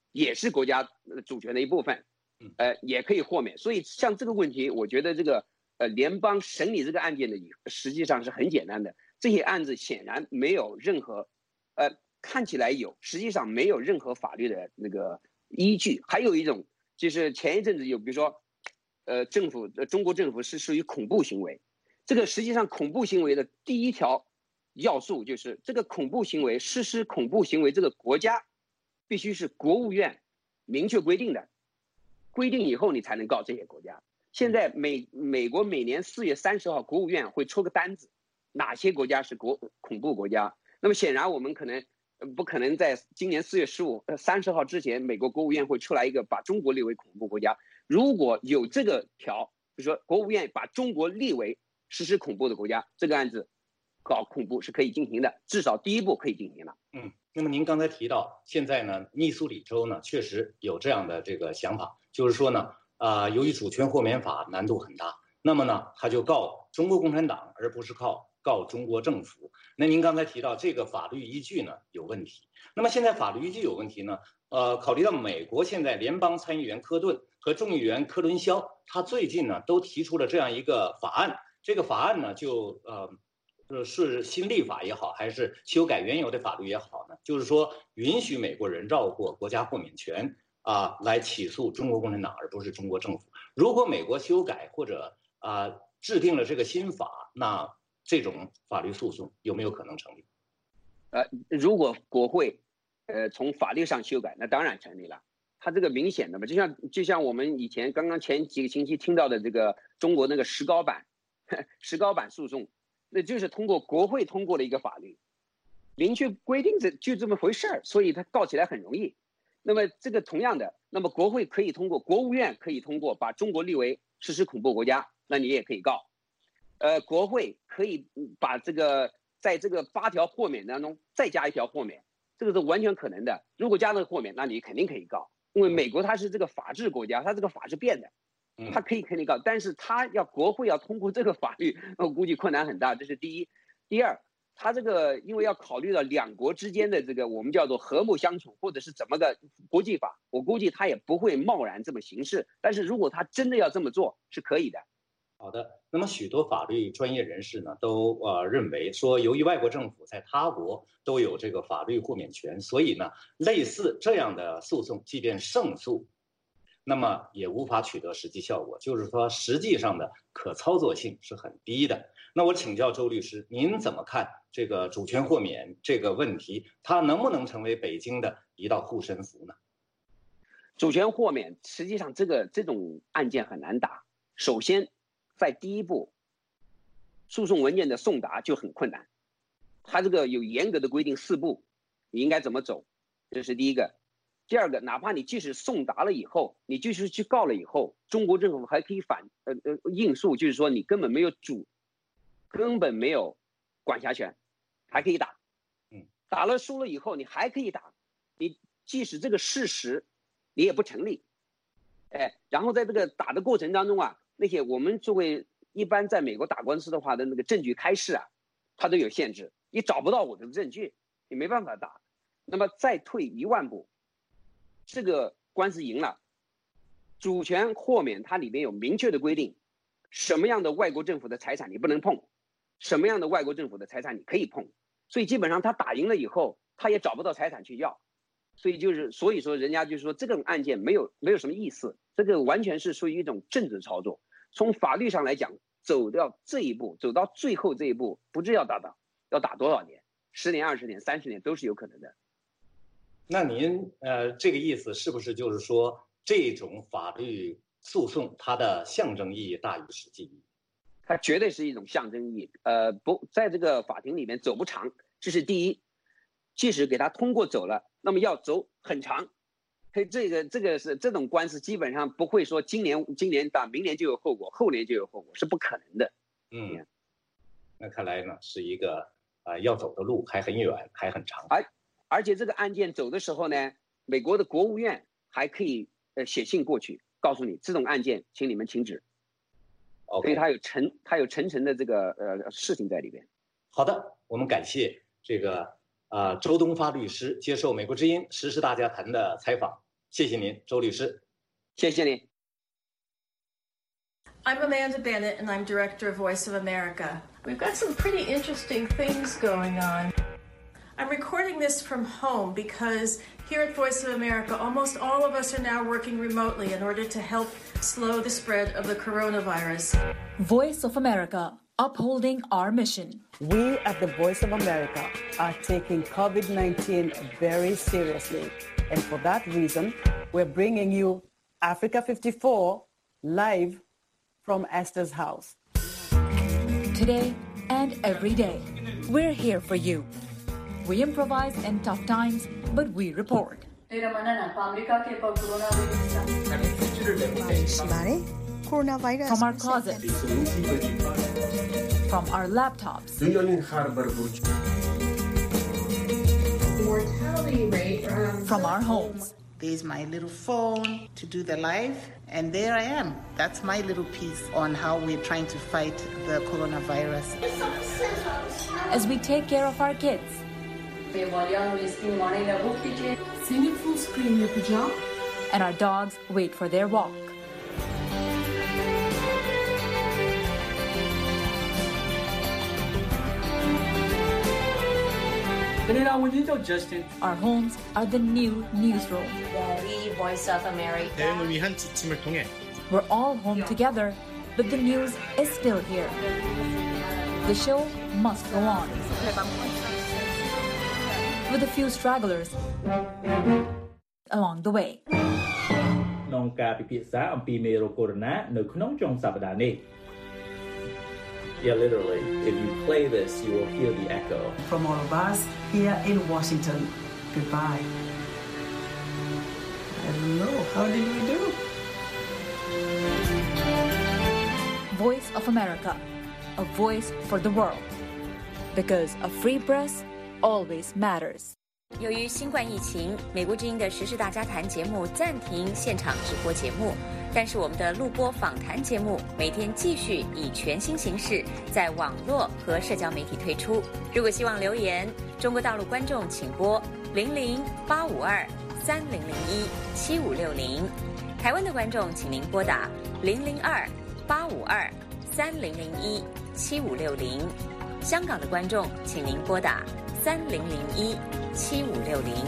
也是国家主权的一部分，也可以豁免。所以像这个问题，我觉得这个联邦审理这个案件的实际上是很简单的。这些案子显然没有任何看起来有，实际上没有任何法律的那个依据。还有一种就是前一阵子有，比如说中国政府是属于恐怖行为，这个实际上恐怖行为的第一条要素就是这个恐怖行为实施恐怖行为这个国家必须是国务院明确规定的，规定以后你才能告这些国家。现在美国每年4月30号国务院会出个单子，哪些国家是恐怖国家。那么显然我们不可能在今年4月30号之前，美国国务院会出来一个把中国列为恐怖国家。如果有这个条，比如说国务院把中国列为实施恐怖的国家，这个案子搞恐怖是可以进行的，至少第一步可以进行了。 那么您刚才提到，现在呢，密苏里州呢确实有这样的这个想法，就是说呢，由于主权豁免法难度很大，那么呢，他就告中国共产党，而不是告中国政府。那您刚才提到这个法律依据呢有问题，那么现在法律依据有问题呢，考虑到美国现在联邦参议员科顿和众议员科伦肖，他最近呢都提出了这样一个法案，这个法案呢是新立法也好，还是修改原有的法律也好呢，就是说允许美国人绕过国家豁免权来起诉中国共产党，而不是中国政府。如果美国修改或者制定了这个新法，那这种法律诉讼有没有可能成立？ 如果国会从法律上修改，那当然成立了。它这个明显的嘛，就像我们以前刚刚前几个星期听到的这个中国那个石膏板诉讼，那就是通过国会通过的一个法律，明确规定就这么回事儿，所以它告起来很容易。那么这个同样的，那么国会可以通过，国务院可以通过把中国列为实施恐怖国家，那你也可以告。国会可以把这个在这个8条豁免当中再加1条豁免，这个是完全可能的。如果加了豁免，那你肯定可以告，因为美国它是这个法治国家，它这个法是变的，它肯定告。但是它国会要通过这个法律，我估计困难很大，这是第一。第二，它这个因为要考虑到两国之间的这个我们叫做和睦相处，或者是怎么个国际法，我估计它也不会贸然这么行事。但是如果它真的要这么做，是可以的。 好的，那么许多法律专业人士呢都认为说，由于外国政府在他国都有这个法律豁免权，所以呢，类似这样的诉讼，即便胜诉，那么也无法取得实际效果，就是说实际上的可操作性是很低的。那我请教周律师，您怎么看这个主权豁免这个问题，它能不能成为北京的一道护身符呢？ 主权豁免实际上这种案件很难打，首先在第一步，诉讼文件的送达就很困难，它这个有严格的规定4步，你应该怎么走，这是第一个。第二个，哪怕你即使送达了以后，你即使去告了以后，中国政府还可以应诉，就是说你根本没有管辖权，还可以打。打了输了以后，你还可以打，你即使这个事实你也不成立。然后在这个打的过程当中那些我们作为一般在美国打官司的话的那个证据开示它都有限制，你找不到我的证据，你没办法打。那么再退1万步，这个官司赢了，主权豁免它里面有明确的规定，什么样的外国政府的财产你不能碰，什么样的外国政府的财产你可以碰，所以基本上他打赢了以后，他也找不到财产去要，所以说人家就是说这种案件没有什么意思，这个完全是属于一种政治操作。从法律上来讲，走到这一步，走到最后这一步，不知要打多少年，10年、20年、30年都是有可能的。 那您这个意思是不是就是说，这种法律诉讼它的象征意义大于实际意义？ 它绝对是一种象征意义，不在这个法庭里面走不长，这是第一。即使给他通过走了，那么要走很长。这个是这种官司基本上不会说今年打，明年就有后果，后年就有后果，是不可能的。 那看来呢是一个要走的路还很远，还很长。 而且这个案件走的时候呢，美国的国务院还可以写信过去，告诉你这种案件，请你们停止。所以它有层层的这个事情在里边。 好的，我们感谢这个周东发律师接受美国之音时事大家谈的采访。 谢谢您，周律师。 谢谢你。 I'm Amanda Bennett, and I'm director of Voice of America. We've got some pretty interesting things going on. I'm recording this from home because here at Voice of America, almost all of us are now working remotely in order to help slow the spread of the coronavirus. Voice of America, upholding our mission. We at the Voice of America are taking COVID-19 very seriously. And for that reason, we're bringing you Africa 54 live from Esther's house. Today and every day, we're here for you. We improvise in tough times, but we report. From our closets, from our laptops, Mortality rate from our homes. There's my little phone to do the live, and there I am. That's my little piece on how we're trying to fight the coronavirus. As we take care of our kids. Singing full screen your pajama. And our dogs wait for their walk. Our homes are the new newsroom. The Voice of America. We're all home together, but the news is still here. The show must go on. With a few stragglers along the way. ក្នុងការពិភាក្សាអំពីមេរោគកូវីដ -19 នៅក្នុងចុងសប្តាហ៍នេះ Yeah, literally, if you play this, you will hear the echo. From all of us here in Washington, goodbye. I don't know, how did we do? Voice of America, a voice for the world. Because a free press always matters. 由于新冠疫情，美国之音的时事大家谈节目暂停现场直播节目，但是我们的录播访谈节目每天继续以全新形式在网络和社交媒体推出。如果希望留言，中国大陆观众请拨0085230017560，台湾的观众请您拨打002-852-3001-7560，香港的观众请您拨打3001-7560。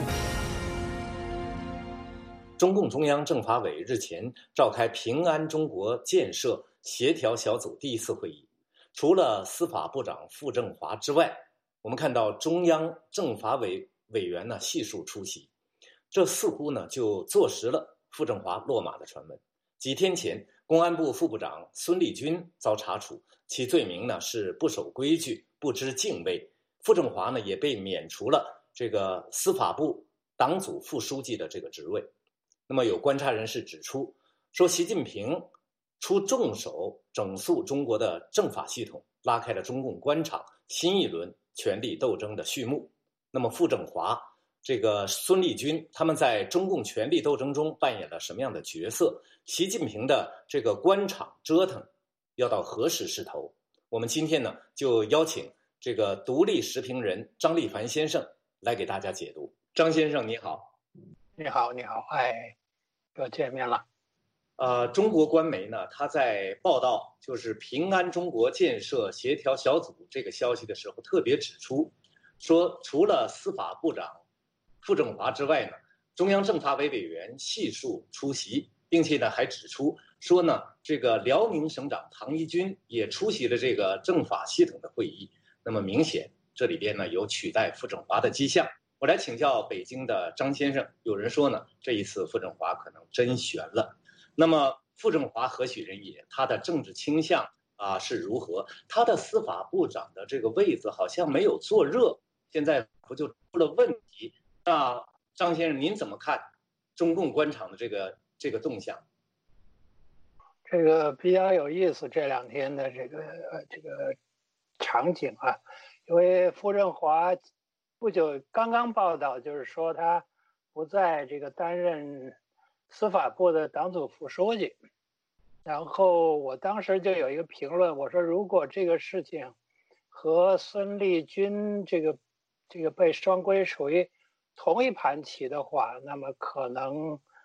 中共中央政法委日前召开平安中国建设协调小组第1次会议，除了司法部长傅政华之外，我们看到中央政法委委员呢悉数出席，这似乎呢就坐实了傅政华落马的传闻。几天前，公安部副部长孙立军遭查处，其罪名呢是不守规矩、不知敬畏。傅政华呢也被免除了这个司法部党组副书记的这个职位。那么有观察人士指出，说习近平出重手整肃中国的政法系统，拉开了中共官场新一轮权力斗争的序幕。那么傅政华、这个孙立军，他们在中共权力斗争中扮演了什么样的角色？习近平的这个官场折腾要到何时是头？我们今天呢就邀请这个独立时评人张立凡先生来给大家解读。张先生你好。 你好，你好，哎，又见面了。 中国官媒呢，他在报道就是平安中国建设协调小组这个消息的时候，特别指出，说除了司法部长傅政华之外呢，中央政法委委员悉数出席，并且呢还指出说呢，这个辽宁省长唐一军也出席了这个政法系统的会议。那么明显，这里边呢有取代傅政华的迹象。我来请教北京的张先生，有人说呢，这一次傅政华可能真悬了。那么傅政华何许人也？他的政治倾向是如何？他的司法部长的这个位子好像没有坐热，现在不就出了问题？那张先生您怎么看中共官场的这个动向？ 这个比较有意思，这2天的这个场景啊，因为傅政华不久刚刚报道，就是说他不再这个担任司法部的党组副书记。然后我当时就有一个评论，我说如果这个事情和孙立军这个被双规属于同一盘棋的话，那么可能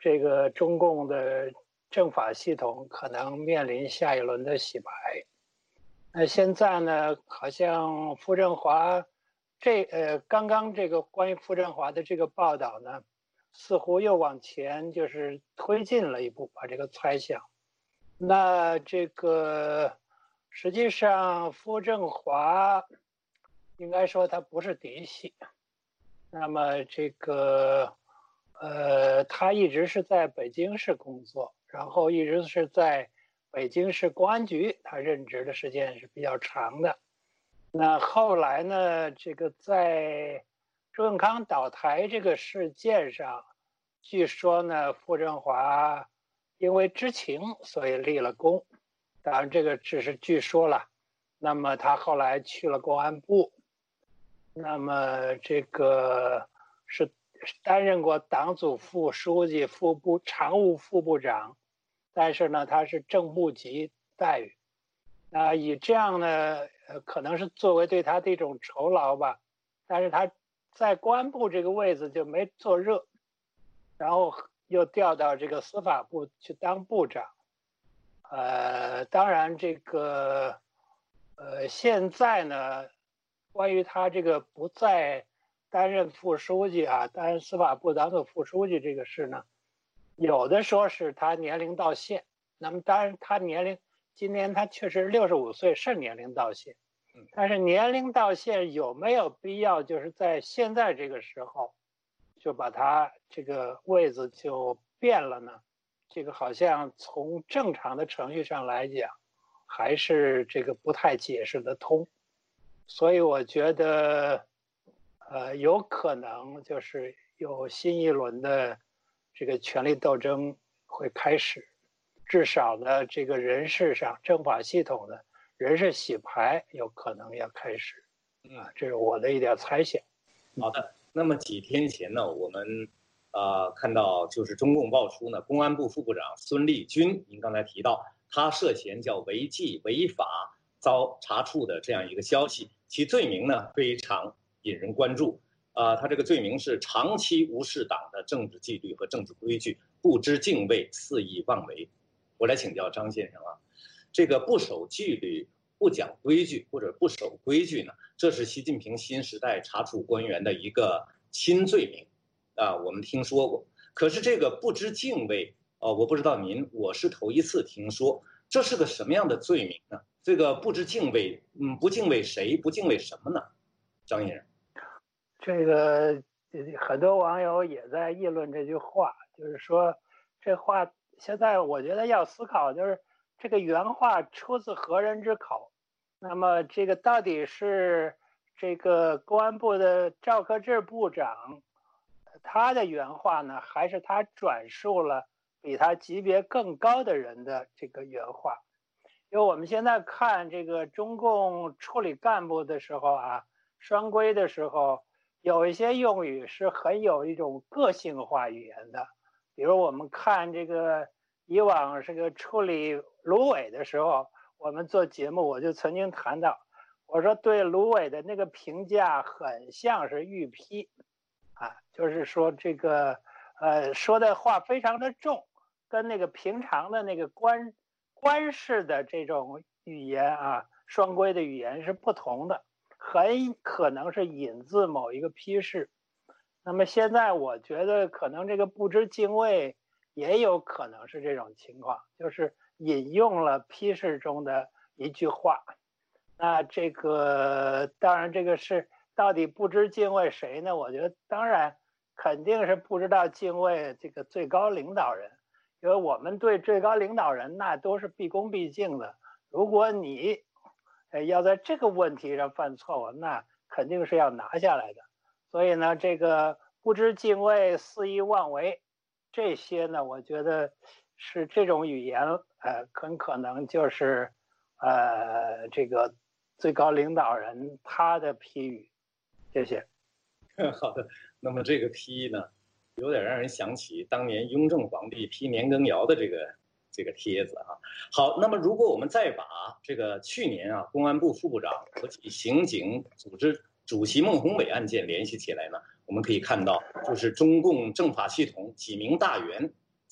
这个中共的政法系统可能面临下一轮的洗牌。那现在呢，好像傅政华刚刚这个关于傅政华的这个报道呢，似乎又往前就是推进了一步，把这个猜想。那这个实际上傅政华应该说他不是嫡系，那么这个他一直是在北京市工作，然后一直是在北京市公安局，他任职的时间是比较长的。那后来呢，这个在周永康倒台这个事件上，据说呢，傅政华因为知情，所以立了功。当然，这个只是据说了。那么他后来去了公安部，那么这个是担任过党组副书记、常务副部长，但是呢，他是正部级待遇。那以这样呢，可能是作为对他的一种酬劳吧。但是他在公安部这个位置就没做热，然后又调到这个司法部去当部长。当然这个现在呢，关于他这个不再担任副书记啊，担任司法部党组副书记这个事呢，有的说是他年龄到限。那么当然他今年他确实65岁，是年龄到限。但是年龄到限有没有必要就是在现在这个时候就把他这个位子就变了呢？这个好像从正常的程序上来讲，还是这个不太解释得通。所以我觉得有可能就是有新一轮的这个权力斗争会开始，至少呢这个人事上政法系统的人事洗牌有可能要开始。这是我的一点猜想。 好的，那么几天前呢，我们看到就是中共爆出呢，公安部副部长孙立军，您刚才提到他涉嫌叫违纪违法遭查处的这样一个消息，其罪名呢非常引人关注。他这个罪名是长期无视党的政治纪律和政治规矩，不知敬畏，肆意妄为。我来请教张先生啊，这个不守纪律、不讲规矩或者不守规矩呢，这是习近平新时代查处官员的一个新罪名我们听说过。可是这个不知敬畏我不知道我是头一次听说，这是个什么样的罪名呢？这个不知敬畏，不敬畏谁，不敬畏什么呢？张先生， 这个很多网友也在议论这句话，就是说这话现在我觉得要思考，就是这个原话出自何人之口？那么这个到底是这个公安部的赵克志部长他的原话呢，还是他转述了比他级别更高的人的这个原话？因为我们现在看这个中共处理干部的时候啊，双规的时候，有一些用语是很有一种个性化语言的。比如我们看这个以往这个处理芦苇的时候，我们做节目我就曾经谈到，我说对芦苇的那个评价很像是预批就是说这个说的话非常的重，跟那个平常的那个官式的这种语言双规的语言是不同的，很可能是引自某一个批示。那么现在我觉得可能这个不知敬畏也有可能是这种情况，就是引用了批示中的一句话。那这个当然这个是到底不知敬畏谁呢？我觉得当然肯定是不知道敬畏这个最高领导人，因为我们对最高领导人那都是毕恭毕敬的。如果你要在这个问题上犯错误，那肯定是要拿下来的。所以呢，这个不知敬畏、肆意妄为，这些呢，我觉得是这种语言，很可能就是这个最高领导人他的批语。谢谢。 好的，那么这个批呢，有点让人想起当年雍正皇帝批年羹尧的这个帖子好，那么如果我们再把这个去年公安部副部长国际刑警组织主席孟宏伟案件联系起来呢，我们可以看到，就是中共政法系统几名大员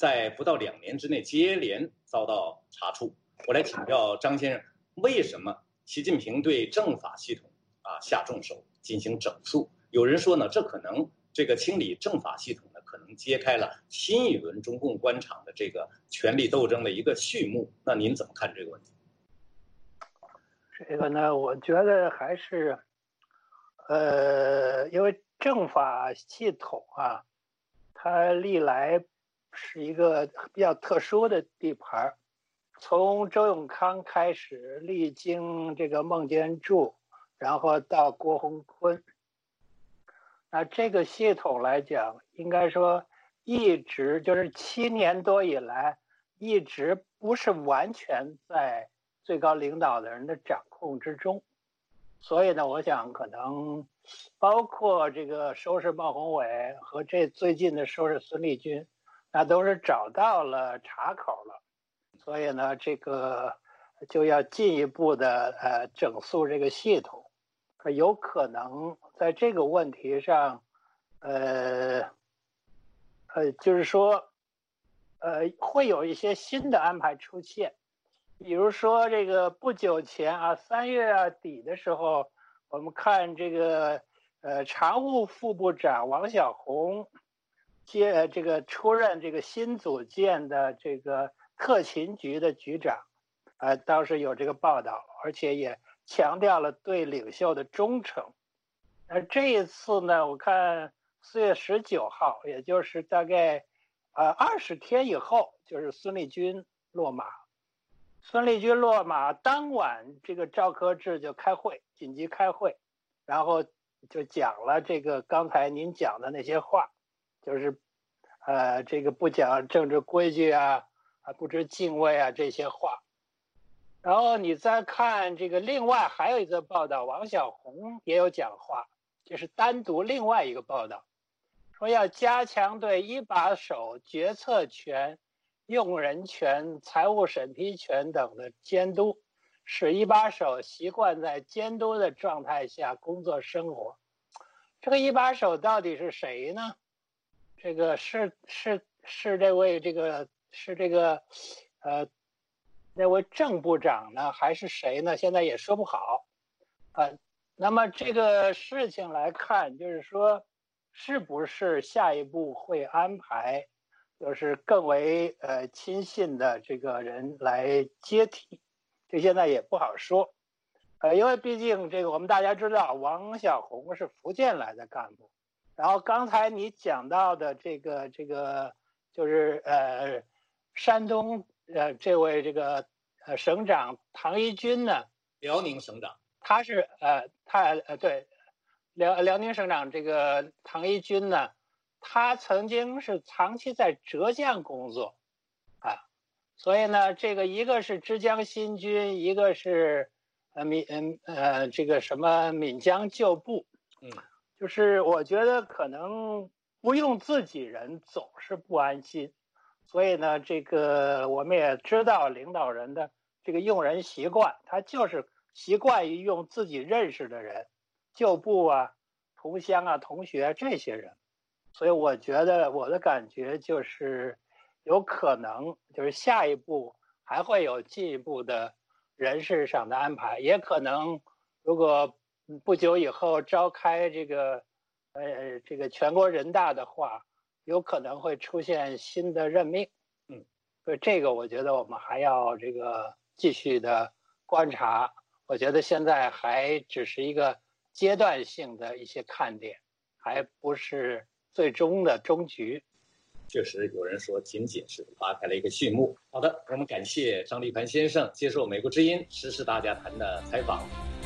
在不到2年之内接连遭到查处。我来请教张先生，为什么习近平对政法系统下重手进行整肃？有人说呢，这可能这个清理政法系统呢，可能揭开了新一轮中共官场的这个权力斗争的一个序幕。那您怎么看这个问题？ 这个呢，我觉得还是，因为政法系统它历来是一个比较特殊的地盘，从周永康开始，历经这个孟建柱，然后到郭洪坤，那这个系统来讲，应该说一直就是7年多以来，一直不是完全在最高领导的人的掌控之中。所以呢，我想可能包括这个收拾孟宏伟和这最近的收拾孙立军，那都是找到了岔口了。所以呢，这个就要进一步的整肃这个系统。有可能在这个问题上，就是说，会有一些新的安排出现。比如说这个不久前3月底的时候，我们看这个常务副部长王小洪出任这个新组建的这个特勤局的局长，当时有这个报道，而且也强调了对领袖的忠诚。这一次呢，我看4月19号，也就是大概20天以后，就是孙立军落马。孙立军落马当晚，这个赵克志就开会，紧急开会，然后就讲了这个刚才您讲的那些话，就是这个不讲政治规矩不知敬畏这些话。然后你再看这个另外还有一个报道，王小洪也有讲话，就是单独另外一个报道，说要加强对一把手决策权、用人权、财务审批权等的监督，使一把手习惯在监督的状态下工作生活。这个一把手到底是谁呢？这个是这位那位郑部长呢，还是谁呢？现在也说不好。那么这个事情来看，就是说，是不是下一步会安排就是更为亲信的这个人来接替，这现在也不好说。因为毕竟这个我们大家知道，王小洪是福建来的干部，然后刚才你讲到的这个就是山东这位这个省长唐一军呢， 辽宁省长， 他是对辽宁省长这个唐一军呢，他曾经是长期在浙江工作所以呢，这个一个是之江新军，一个是这个什么闽江旧部，就是我觉得可能不用自己人总是不安心，所以呢，这个我们也知道领导人的这个用人习惯，他就是习惯于用自己认识的人，旧部同乡同学这些人，所以我觉得我的感觉就是有可能就是下一步还会有进一步的人事上的安排，也可能如果不久以后召开这个全国人大的话，有可能会出现新的任命。所以这个我觉得我们还要这个继续的观察，我觉得现在还只是一个阶段性的一些看点，还不是最终的终局。 确实有人说仅仅是拉开了一个序幕。好的，我们感谢张立盘先生接受美国之音时事大家谈的采访。